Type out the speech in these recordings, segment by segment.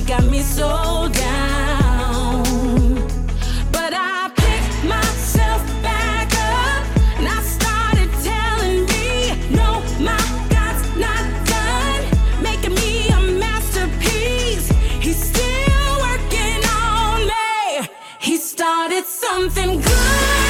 got me so down. But I picked myself back up and I started telling me, no, my God's not done making me a masterpiece. He's still working on me. He started something good.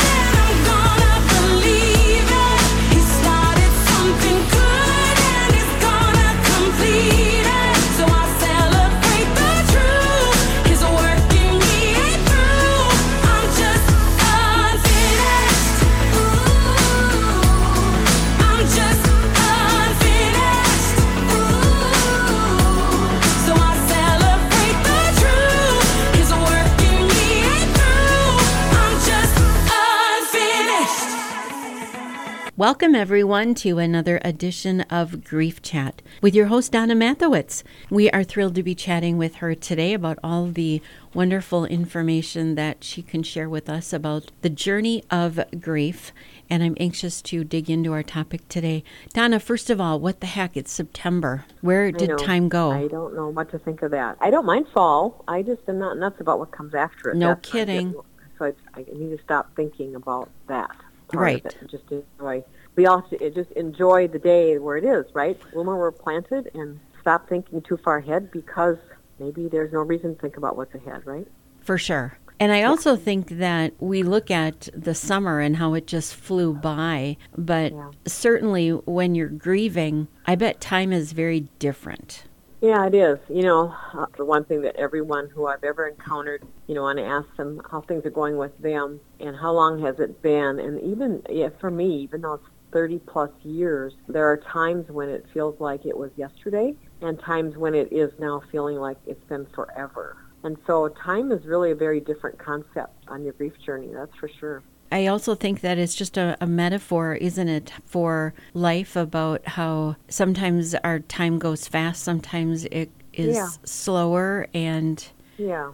Welcome, everyone, to another edition of Grief Chat with your host, Donna Mathowitz. We are thrilled to be chatting with her today about all the wonderful information that she can share with us about the journey of grief, and I'm anxious to dig into our topic today. Donna, first of all, what the heck? It's September. Where did time go? I don't know what to think of that. I don't mind fall. I just am not nuts about what comes after it. No kidding. So I need to stop thinking about that. Right. Just enjoy. We also just enjoy the day where it is, right? When we're planted, and stop thinking too far ahead, because maybe there's no reason to think about what's ahead, right? For sure. And I also think that we look at the summer and how it just flew by, but certainly when you're grieving, I bet time is very different. Yeah, it is. The one thing that everyone who I've ever encountered, I want to ask them how things are going with them and how long has it been. And even for me, even though it's 30 plus years, there are times when it feels like it was yesterday and times when it is now feeling like it's been forever. And so time is really a very different concept on your grief journey, that's for sure. I also think that it's just a metaphor, isn't it, for life, about how sometimes our time goes fast, sometimes it is slower, and... Yeah.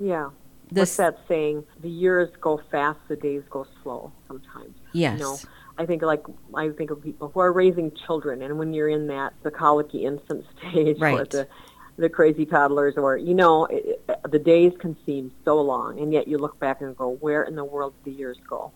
What's that saying? The years go fast, the days go slow sometimes. Yes. I think of people who are raising children, and when you're in the colicky infant stage, right, or the crazy toddlers, or the days can seem so long, and yet you look back and go, where in the world did the years go?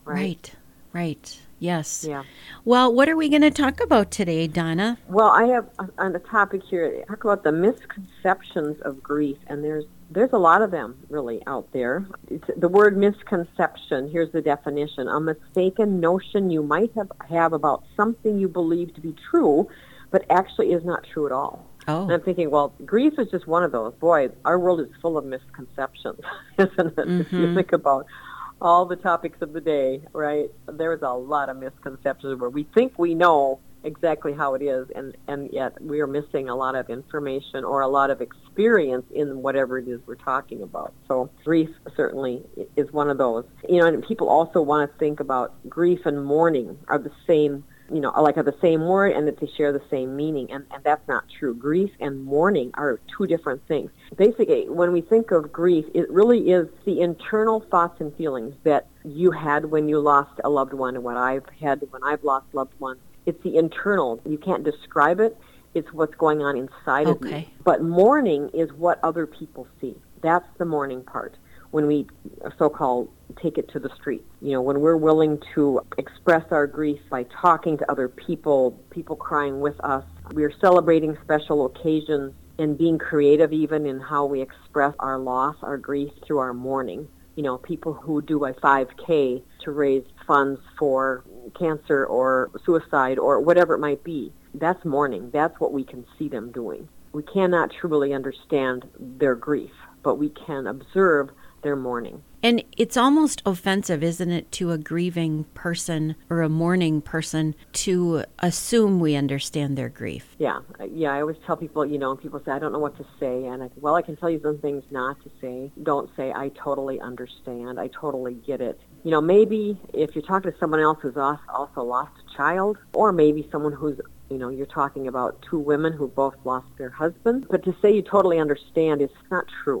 Right. Yes. Yeah. Well, what are we going to talk about today, Donna? Well, I have on the topic here, talk about the misconceptions of grief, and there's a lot of them really out there. The word misconception, here's the definition: a mistaken notion you might have about something you believe to be true, but actually is not true at all. Oh. And I'm thinking, well, grief is just one of those. Boy, our world is full of misconceptions, isn't it? Mm-hmm. If you think about all the topics of the day, right? There's a lot of misconceptions where we think we know exactly how it is, and yet we are missing a lot of information or a lot of experience in whatever it is we're talking about. So grief certainly is one of those. And people also want to think about grief and mourning are the same, are the same word, and that they share the same meaning, and that's not true. Grief and mourning are two different things. Basically, when we think of grief, it really is the internal thoughts and feelings that you had when you lost a loved one, and what I've had when I've lost loved ones. It's the internal. You can't describe it. It's what's going on inside of you. But mourning is what other people see. That's the mourning part. When we so-called take it to the street, when we're willing to express our grief by talking to other people crying with us, we're celebrating special occasions and being creative even in how we express our loss, our grief through our mourning. People who do a 5K to raise funds for cancer or suicide or whatever it might be. That's mourning. That's what we can see them doing. We cannot truly understand their grief, but we can observe their mourning. And it's almost offensive, isn't it, to a grieving person or a mourning person to assume we understand their grief? Yeah. I always tell people, people say, I don't know what to say. And I can tell you some things not to say. Don't say, I totally understand. I totally get it. Maybe if you're talking to someone else who's also lost a child, or maybe someone who's, you're talking about two women who both lost their husbands. But to say you totally understand is not true.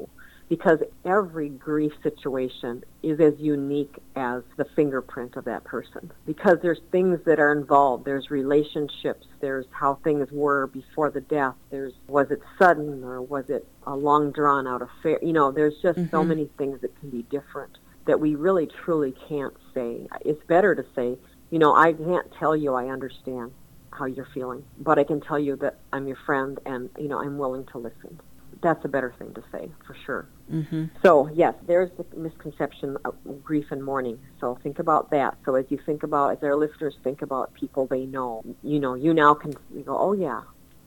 because every grief situation is as unique as the fingerprint of that person, because there's things that are involved. There's relationships, there's how things were before the death, there's was it sudden or was it a long drawn out affair. There's just so many things that can be different that we really truly can't say. It's better to say, I can't tell you I understand how you're feeling, but I can tell you that I'm your friend and I'm willing to listen. That's a better thing to say, for sure. Mm-hmm. So, yes, there's the misconception of grief and mourning. So think about that. So as our listeners think about people they know, you now can go, oh, yeah.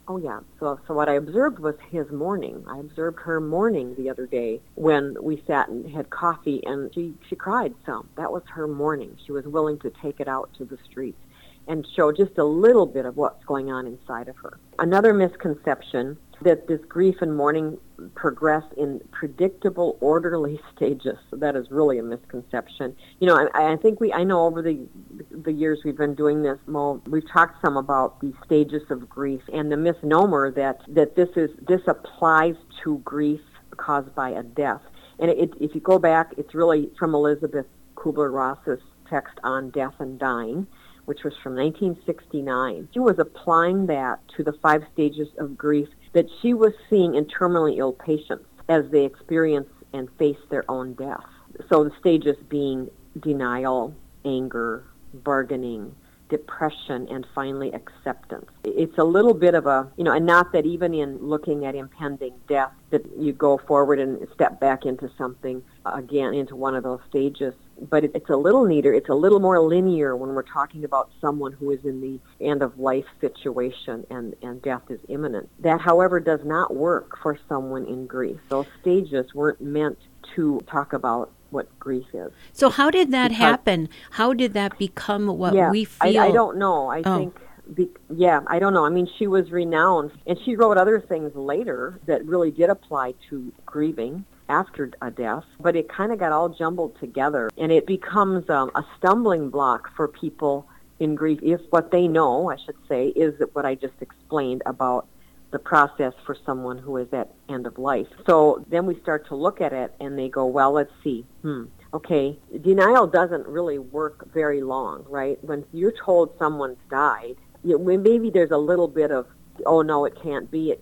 So what I observed was his mourning. I observed her mourning the other day when we sat and had coffee, and she cried some. That was her mourning. She was willing to take it out to the streets and show just a little bit of what's going on inside of her. Another misconception that this grief and mourning progress in predictable, orderly stages. So that is really a misconception. I think I know over the years we've been doing this, Mo, we've talked some about the stages of grief and the misnomer that this applies to grief caused by a death. And if you go back, it's really from Elizabeth Kubler-Ross's text on death and dying, which was from 1969. She was applying that to the 5 stages of grief that she was seeing in terminally ill patients as they experience and face their own death. So the stages being denial, anger, bargaining, depression, and finally acceptance. It's a little bit of and not that even in looking at impending death that you go forward and step back into something, again, into one of those stages. But it's a little neater, it's a little more linear when we're talking about someone who is in the end-of-life situation and death is imminent. That, however, does not work for someone in grief. Those stages weren't meant to talk about what grief is. So how did that happen? How did that become what we feel? I don't know. I don't know. I mean, she was renowned, and she wrote other things later that really did apply to grieving after a death, but it kind of got all jumbled together, and it becomes a stumbling block for people in grief if what they know, I should say, is what I just explained about the process for someone who is at end of life. So then we start to look at it and they go, well, let's see. Okay, denial doesn't really work very long, right? When you're told someone's died, maybe there's a little bit of, oh no, it can't be,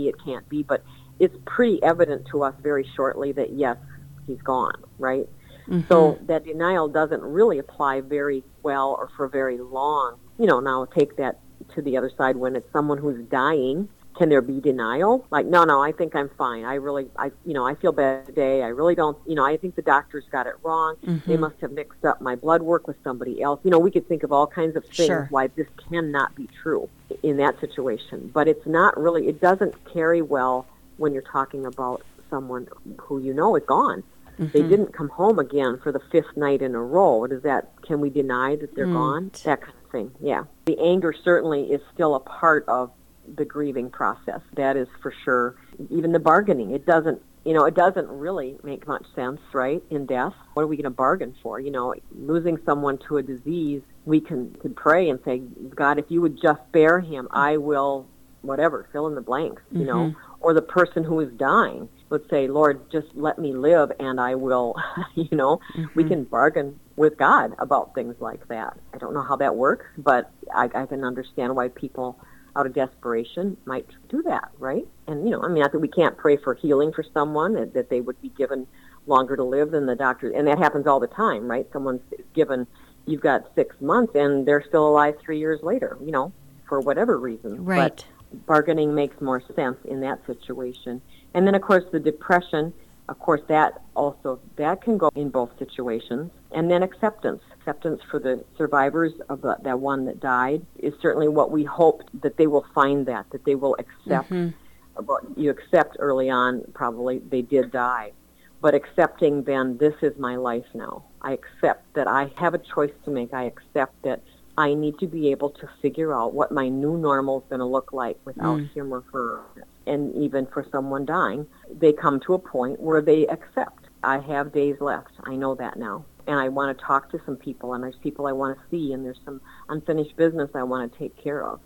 but it's pretty evident to us very shortly that yes, he's gone, right? Mm-hmm. So that denial doesn't really apply very well or for very long. Now take that to the other side when it's someone who's dying. Can there be denial? Like, no, I think I'm fine. I feel bad today. I really don't, I think the doctors got it wrong. Mm-hmm. They must have mixed up my blood work with somebody else. We could think of all kinds of things why this cannot be true in that situation. But it's not really, it doesn't carry well when you're talking about someone who is gone. Mm-hmm. They didn't come home again for the 5th night in a row. Can we deny that they're gone? That kind of thing, yeah. The anger certainly is still a part of the grieving process. That is for sure. Even the bargaining, it doesn't really make much sense, right? In death, what are we going to bargain for? Losing someone to a disease, we can pray and say, God, if you would just spare him, I will, whatever, fill in the blanks, or the person who is dying would say, Lord, just let me live and I will, we can bargain with God about things like that. I don't know how that works, but I can understand why people out of desperation might do that, right? And, not that we can't pray for healing for someone, that they would be given longer to live than the doctor. And that happens all the time, right? Someone's given, you've got 6 months and they're still alive 3 years later, for whatever reason. Right. But bargaining makes more sense in that situation. And then, of course, the depression, of course, that can go in both situations. And then acceptance for the survivors of that one that died is certainly what we hope, that they will find that they will accept. Mm-hmm. You accept early on, probably they did die, but accepting then, this is my life now. I accept that I have a choice to make. I accept that I need to be able to figure out what my new normal is going to look like without him or her. And even for someone dying, they come to a point where they accept. I have days left. I know that now. And I want to talk to some people, and there's people I want to see, and there's some unfinished business I want to take care of.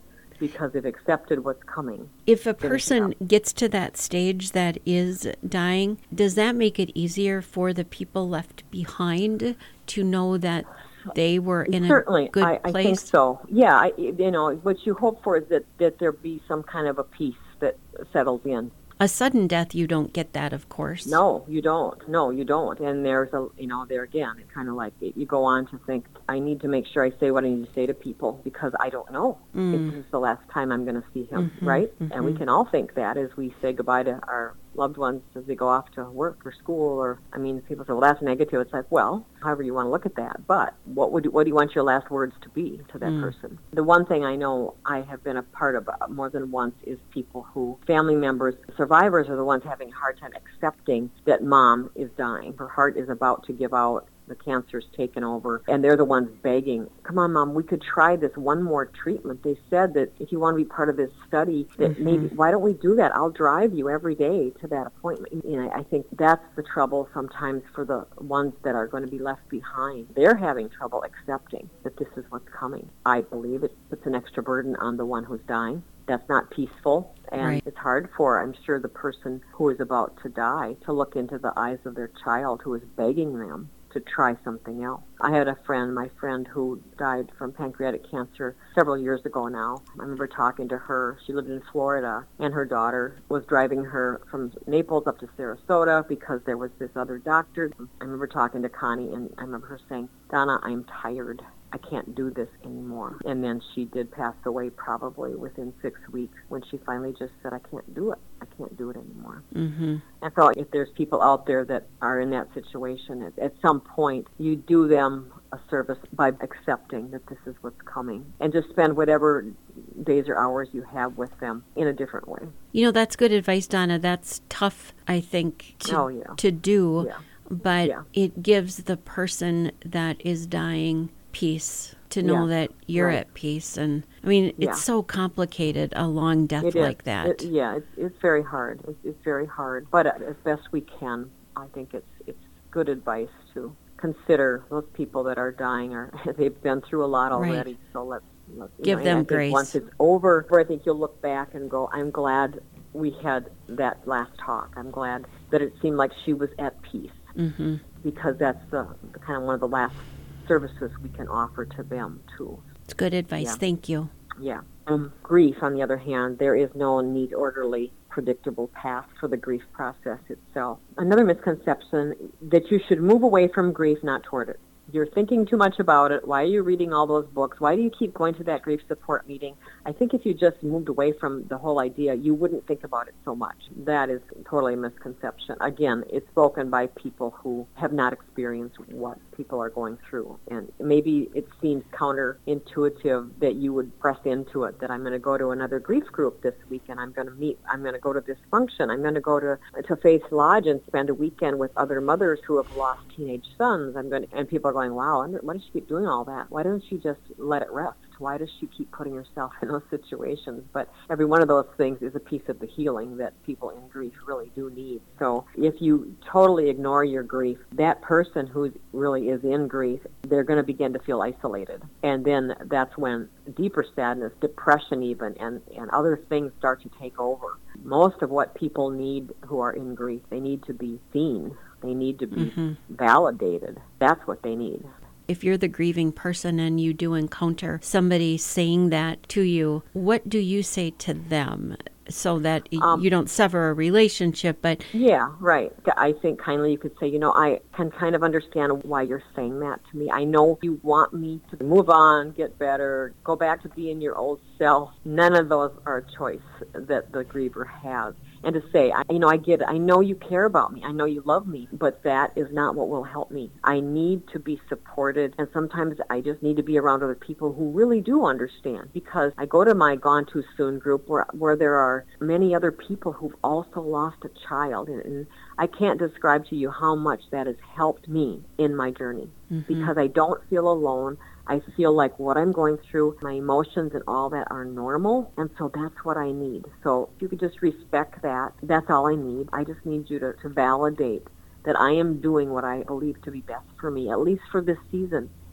because they've accepted what's coming. If a person gets to that stage that is dying, does that make it easier for the people left behind to know that they were in Certainly, a good I place? think so. Yeah, what you hope for is that there be some kind of a peace that settles in. A sudden death, you don't get that, of course. No, you don't. No, you don't. And there's there again, it's kind of like you go on to think, I need to make sure I say what I need to say to people because I don't know if this is the last time I'm going to see him, right? And we can all think that as we say goodbye to our loved ones as they go off to work or school, or, people say, well, that's negative. It's like, well, however you want to look at that. But what do you want your last words to be to that person? The one thing I know I have been a part of more than once is people who, family members, survivors are the ones having a hard time accepting that mom is dying. Her heart is about to give out. The cancer's taken over, and they're the ones begging, come on, Mom, we could try this one more treatment. They said that if you want to be part of this study, that maybe, why don't we do that? I'll drive you every day to that appointment. I think that's the trouble sometimes for the ones that are going to be left behind. They're having trouble accepting that this is what's coming. I believe it puts an extra burden on the one who's dying. That's not peaceful, and It's hard for, I'm sure, the person who is about to die to look into the eyes of their child who is begging them to try something else. I had my friend who died from pancreatic cancer several years ago now. I remember talking to her. She lived in Florida, and her daughter was driving her from Naples up to Sarasota because there was this other doctor. I remember talking to Connie, and I remember her saying, Donna, I'm tired. I can't do this anymore. And then she did pass away probably within 6 weeks when she finally just said, I can't do it. I can't do it anymore. And so if there's people out there that are in that situation, at some point you do them a service by accepting that this is what's coming and just spend whatever days or hours you have with them in a different way. That's good advice, Donna. That's tough, I think, to do, but it gives the person that is dying peace to know that you're at peace. And it's so complicated, a long death like that. It's very hard. It's very hard, but as best we can, I think it's good advice to consider those people that are dying, or they've been through a lot already. So let's give them grace. Once it's over, I think you'll look back and go, I'm glad we had that last talk. I'm glad that it seemed like she was at peace, because that's the kind of one of the last services we can offer to them too. It's good advice. Thank you. Yeah. Grief, on the other hand, there is no neat, orderly, predictable path for the grief process itself. Another misconception that you should move away from grief, not toward it. You're thinking too much about it. Why are you reading all those books? Why do you keep going to that grief support meeting? I think if you just moved away from the whole idea, you wouldn't think about it so much. That is totally a misconception. Again, it's spoken by people who have not experienced what people are going through. And maybe it seems counterintuitive that you would press into it, that I'm going to go to another grief group this week and I'm going to go to this function. I'm going to go to Faith Lodge and spend a weekend with other mothers who have lost teenage sons. And people are going, wow, why does she keep doing all that? Why doesn't she just let it rest? Why does she keep putting herself in those situations? But every one of those things is a piece of the healing that people in grief really do need. So if you totally ignore your grief, that person who really is in grief, they're going to begin to feel isolated. And then that's when deeper sadness, depression even, and other things start to take over. Most of what people need who are in grief, they need to be seen. They need to be validated. That's what they need. If you're the grieving person and you do encounter somebody saying that to you, what do you say to them so that you don't sever a relationship? But yeah, right. I think kindly you could say, I can kind of understand why you're saying that to me. I know you want me to move on, get better, go back to being your old self. None of those are a choice that the griever has. And to say, I get it. I know you care about me. I know you love me, but that is not what will help me. I need to be supported, and sometimes I just need to be around other people who really do understand, because I go to my Gone Too Soon group where there are many other people who've also lost a child, and I can't describe to you how much that has helped me in my journey, because I don't feel alone. I feel like what I'm going through, my emotions and all that are normal, and so that's what I need. So if you could just respect that, that's all I need. I just need you to validate that I am doing what I believe to be best for me, at least for this season.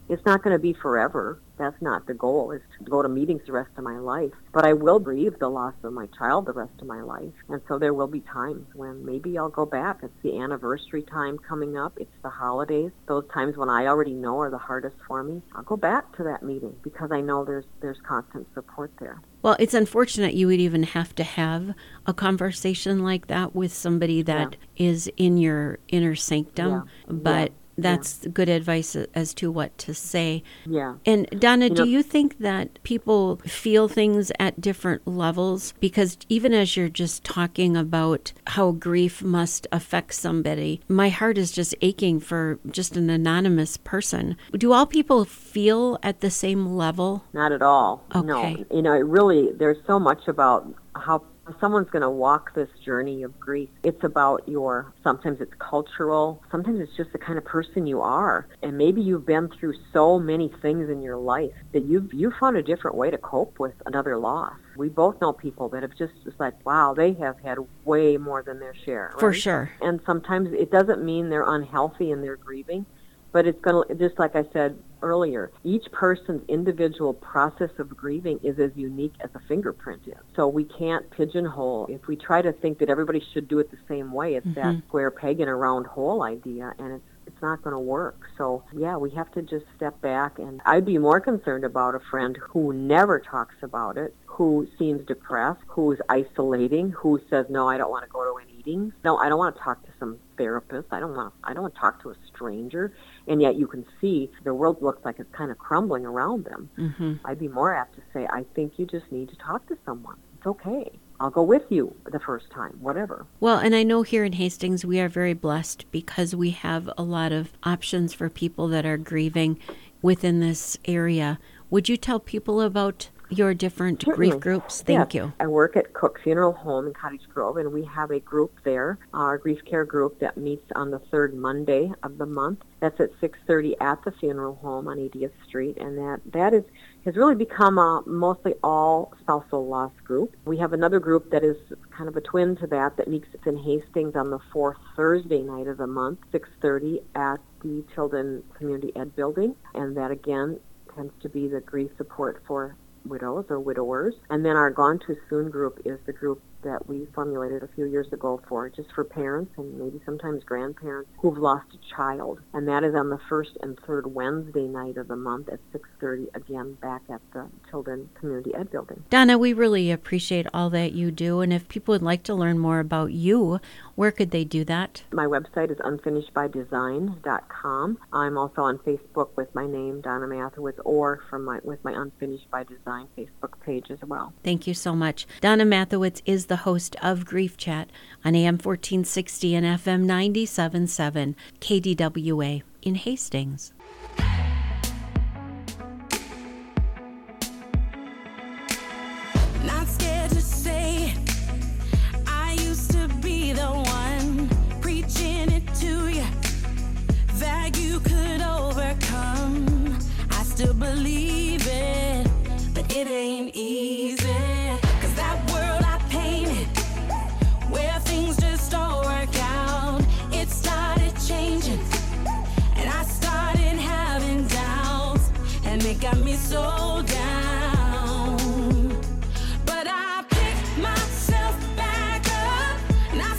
It's not going to be forever. That's not the goal, is to go to meetings the rest of my life. But I will grieve the loss of my child the rest of my life. And so there will be times when maybe I'll go back. It's the anniversary time coming up. It's the holidays. Those times when I already know are the hardest for me. I'll go back to that meeting because I know there's constant support there. Well, it's unfortunate you would even have to have a conversation like that with somebody that is in your inner sanctum, but that's good advice as to what to say. Yeah. And Donna, do you think that people feel things at different levels? Because even as you're just talking about how grief must affect somebody, my heart is just aching for just an anonymous person. Do all people feel at the same level? Not at all. Okay. No. It really, there's so much about how someone's going to walk this journey of grief. It's about sometimes it's cultural, sometimes it's just the kind of person you are. And maybe you've been through so many things in your life that you've found a different way to cope with another loss. We both know people that have just like, wow, they have had way more than their share. Right? For sure. And sometimes it doesn't mean they're unhealthy in their grieving, but it's going to, just like I said earlier, each person's individual process of grieving is as unique as a fingerprint is. So we can't pigeonhole. If we try to think that everybody should do it the same way, it's that square peg in a round hole idea, and it's not going to work. So, we have to just step back, and I'd be more concerned about a friend who never talks about it, who seems depressed, who's isolating, who says, no, I don't want to go to any meetings. No, I don't want to talk to some therapist. I don't want to talk to a stranger. And yet you can see the world looks like it's kind of crumbling around them. I'd be more apt to say, I think you just need to talk to someone. It's okay. I'll go with you the first time, whatever. Well, and I know here in Hastings we are very blessed because we have a lot of options for people that are grieving within this area. Would you tell people about your different grief groups? Thank you. I work at Cook Funeral Home in Cottage Grove, and we have a group there, our grief care group that meets on the third Monday of the month. That's at 6:30 at the funeral home on 80th Street, and that has really become a mostly all spousal loss group. We have another group that is kind of a twin to that meets in Hastings on the fourth Thursday night of the month, 6:30 at the Tilden Community Ed Building, and that again tends to be the grief support for widows or widowers. And then our Gone Too Soon group is the group that we formulated a few years ago for parents and maybe sometimes grandparents who've lost a child. And that is on the first and third Wednesday night of the month at 6:30, again, back at the Tilden Community Ed Building. Donna, we really appreciate all that you do. And if people would like to learn more about you, where could they do that? My website is unfinishedbydesign.com. I'm also on Facebook with my name, Donna Mathewitz, or with my Unfinished by Design Facebook page as well. Thank you so much. Donna Mathewitz is the host of Grief Chat on AM 1460 and FM 97.7 KDWA in Hastings. Not scared to say I used to be the one preaching it to you that you could overcome. I still believe it, but it ain't easy. 'Cause that world I painted, where things just don't work out, it started changing, and I started having doubts, and it got me so down.